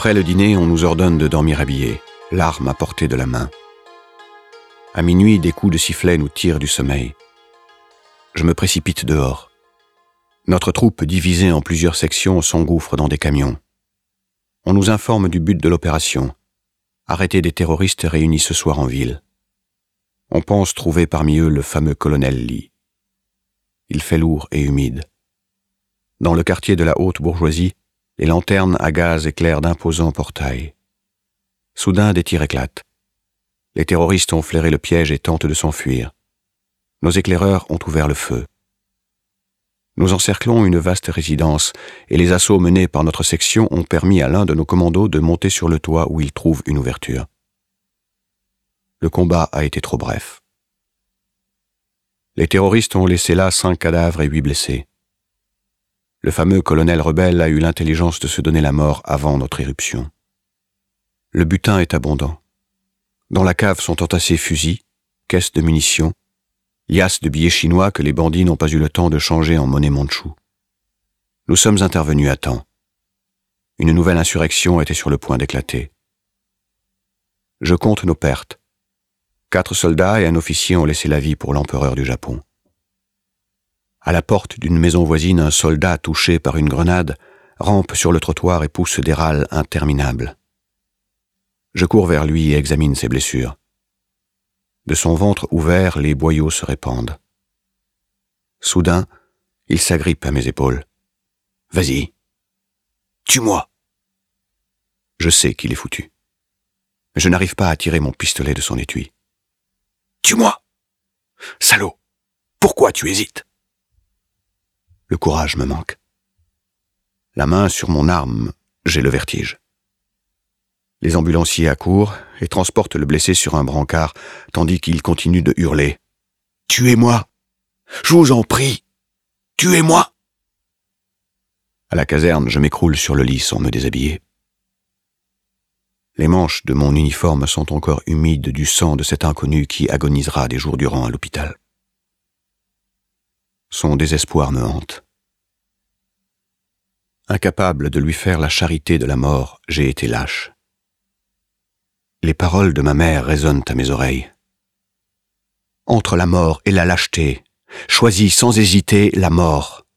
Après le dîner, on nous ordonne de dormir habillés, l'arme à portée de la main. À minuit, des coups de sifflet nous tirent du sommeil. Je me précipite dehors. Notre troupe, divisée en plusieurs sections, s'engouffre dans des camions. On nous informe du but de l'opération. Arrêter des terroristes réunis ce soir en ville. On pense trouver parmi eux le fameux colonel Lee. Il fait lourd et humide. Dans le quartier de la haute bourgeoisie, les lanternes à gaz éclairent d'imposants portails. Soudain, des tirs éclatent. Les terroristes ont flairé le piège et tentent de s'enfuir. Nos éclaireurs ont ouvert le feu. Nous encerclons une vaste résidence et les assauts menés par notre section ont permis à l'un de nos commandos de monter sur le toit où il trouve une ouverture. Le combat a été trop bref. Les terroristes ont laissé là 5 cadavres et 8 blessés. Le fameux colonel rebelle a eu l'intelligence de se donner la mort avant notre éruption. Le butin est abondant. Dans la cave sont entassés fusils, caisses de munitions, liasses de billets chinois que les bandits n'ont pas eu le temps de changer en monnaie mandchoue. Nous sommes intervenus à temps. Une nouvelle insurrection était sur le point d'éclater. Je compte nos pertes. 4 soldats et un officier ont laissé la vie pour l'empereur du Japon. À la porte d'une maison voisine, un soldat touché par une grenade rampe sur le trottoir et pousse des râles interminables. Je cours vers lui et examine ses blessures. De son ventre ouvert, les boyaux se répandent. Soudain, il s'agrippe à mes épaules. « Vas-y, tue-moi !» Je sais qu'il est foutu. Mais je n'arrive pas à tirer mon pistolet de son étui. « Tue-moi ! Salaud ! Pourquoi tu hésites ?» Le courage me manque. La main sur mon arme, j'ai le vertige. Les ambulanciers accourent et transportent le blessé sur un brancard, tandis qu'il continue de hurler. « Tuez-moi! Je vous en prie! Tuez-moi !» À la caserne, je m'écroule sur le lit sans me déshabiller. Les manches de mon uniforme sont encore humides du sang de cet inconnu qui agonisera des jours durant à l'hôpital. Son désespoir me hante. Incapable de lui faire la charité de la mort, j'ai été lâche. Les paroles de ma mère résonnent à mes oreilles. Entre la mort et la lâcheté, choisis sans hésiter la mort.